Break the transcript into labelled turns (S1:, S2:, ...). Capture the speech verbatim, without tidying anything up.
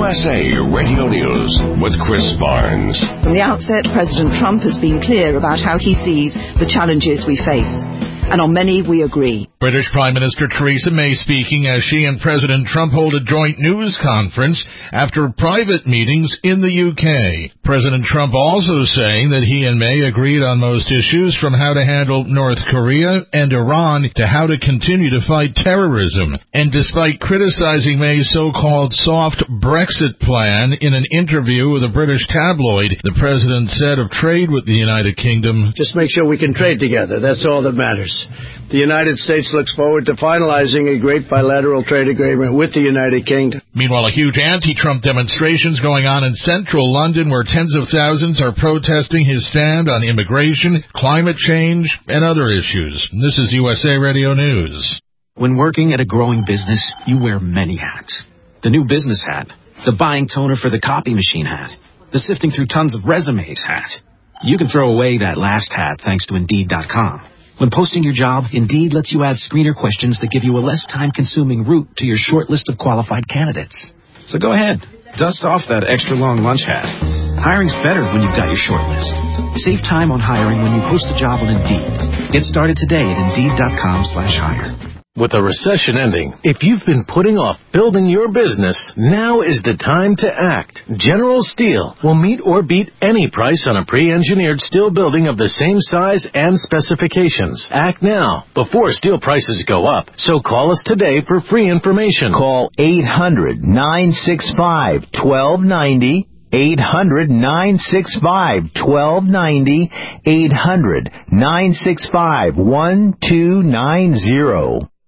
S1: S A Radio News with Chris Barnes.
S2: From the outset, President Trump has been clear about how he sees the challenges we face. And on many, we agree.
S3: British Prime Minister Theresa May speaking as she and President Trump hold a joint news conference after private meetings in the U K. President Trump also saying that he and May agreed on most issues, from how to handle North Korea and Iran to how to continue to fight terrorism. And despite criticizing May's so-called soft Brexit plan in an interview with a British tabloid, the president said of trade with the United Kingdom,
S4: "Just make sure we can trade together. That's all that matters." The United States looks forward to finalizing a great bilateral trade agreement with the United Kingdom.
S3: Meanwhile, a huge anti-Trump demonstrations going on in central London, where tens of thousands are protesting his stand on immigration, climate change, and other issues. This is U S A Radio News.
S5: When working at a growing business, you wear many hats. The new business hat, the buying toner for the copy machine hat, the sifting through tons of resumes hat. You can throw away that last hat thanks to Indeed dot com. When posting your job, Indeed lets you add screener questions that give you a less time-consuming route to your short list of qualified candidates. So go ahead, dust off that extra-long lunch hat. Hiring's better when you've got your short list. Save time on hiring when you post a job on Indeed. Get started today at Indeed dot com slash hire.
S6: With a recession ending, if you've been putting off building your business, now is the time to act. General Steel will meet or beat any price on a pre-engineered steel building of the same size and specifications. Act now, before steel prices go up. So call us today for free information.
S7: Call eight hundred, nine six five, one two nine zero. eight hundred, nine six five, one two nine zero. eight hundred, nine six five, one two nine zero.